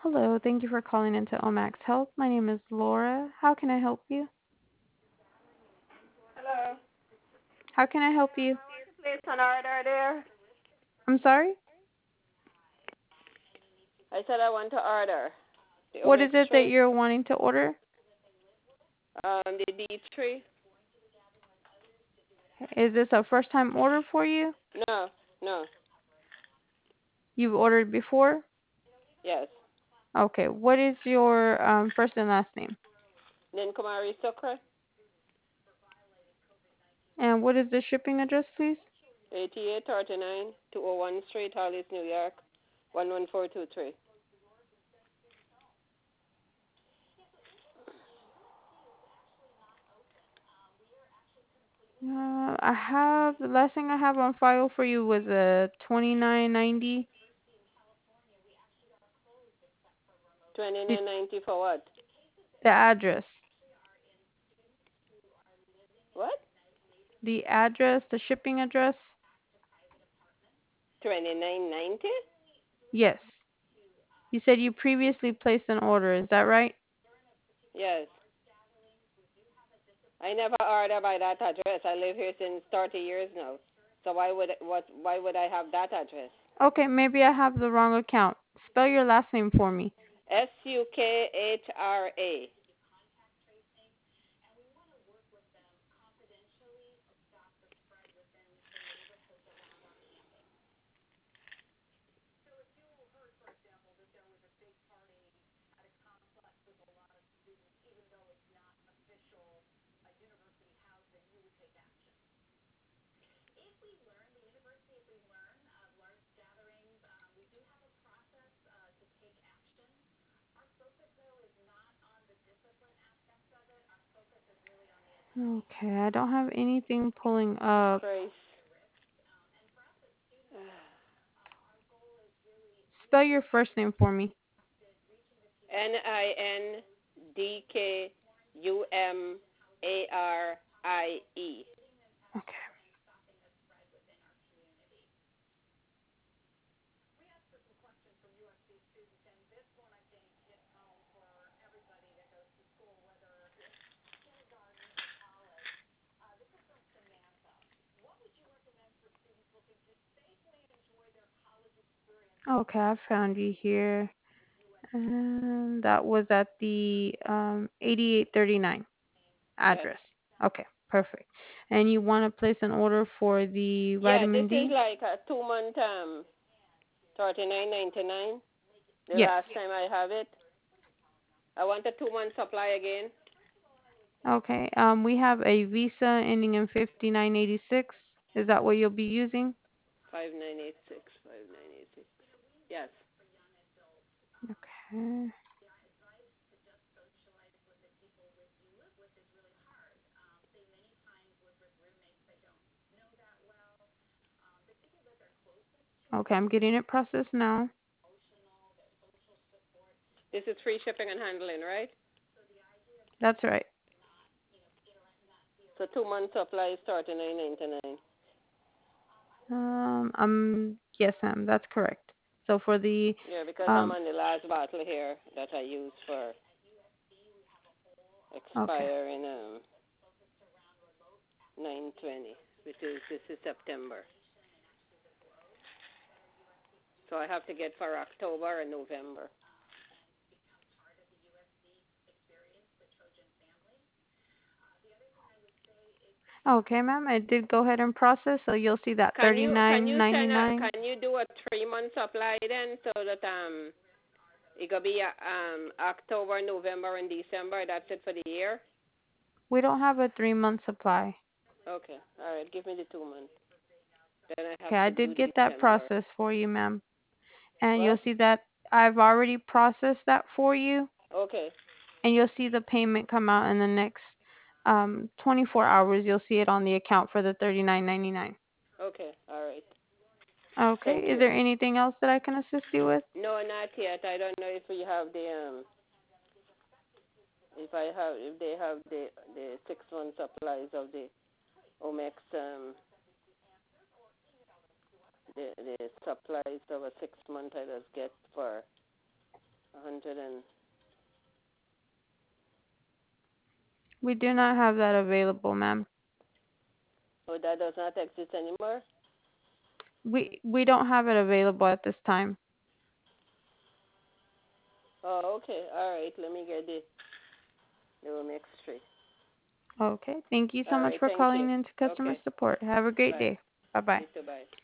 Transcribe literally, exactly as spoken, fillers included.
Hello, thank you for calling into Omax Health. My name is Laura. How can I help you? Hello. How can I help you? Place an order there. I'm sorry? I said I want to order the What is Omex it that tray, you're wanting to order? um, the D three. Is this a first time order for you? No, no, You've ordered before? yes. Okay, what is your um, first and last name? Ninkumari Sukra, And what is the shipping address, please? eighty-eight thirty-nine, two oh one Street, Hollis, New York, one one four two three. Uh, I have the last thing I have on file for you was a twenty-nine ninety. The, twenty-nine ninety for what? the address. What? The address, the shipping address? twenty-nine ninety? Yes. You said you previously placed an order, is that right? Yes. I never order by that address. I live here since thirty years now. So why would what? Why would I have that address? Okay, maybe I have the wrong account. Spell your last name for me. S U K H R A. Okay, I don't have anything pulling up. Christ. Spell your first name for me. N I N D K U M A R I E. Okay. Okay, I found you here. And that was at the um, eighty-eight thirty-nine Yes. address. Okay, perfect. And you want to place an order for the Yeah, this vitamin is D? like a two month um thirty nine ninety nine. The Yes. last time I have it. I want a two month supply again. Okay, um, we have a Visa ending in fifty-nine eighty-six. Is that what you'll be using? Five nine eight six. Five nine eight six. Yes. Okay. Okay, I'm getting it processed now. This is free shipping and handling, right? That's right. So two month supply is thirty nine ninety nine. Um, um, yes, ma'am, that's correct. So for the, Yeah, because I'm um, on the last bottle here that I use for okay, expire in um nine twenty, which is this is September. So I have to get for October and November. okay, ma'am, I did go ahead and process, so you'll see that Can you can thirty-nine you send a ninety-nine. can you do a three month supply then so that um it could be uh, um October, November, and December. That's it for the year. We don't have a three month supply. Okay, all right. Give me the two months. Then I have Okay, I to do did get that December. process for you, ma'am, and you'll What? see that I've already processed that for you, Okay, and you'll see the payment come out in the next um twenty-four hours. You'll see it on the account for the thirty-nine ninety-nine. okay, all right. Okay, Thank is you. there anything else that I can assist you with? No, not yet. I don't know if we have the um if I have if they have the the six month supplies of the Omex um the the supplies of a six month I just get for A hundred and We do not have that available, ma'am. oh, that does not exist anymore. We we don't have it available at this time. Oh, okay. All right. Let me get the the room extra. Okay. Thank you so All much right. for Thank you. calling into customer Okay. support. Have a great Bye. day. Bye bye. You too. Bye.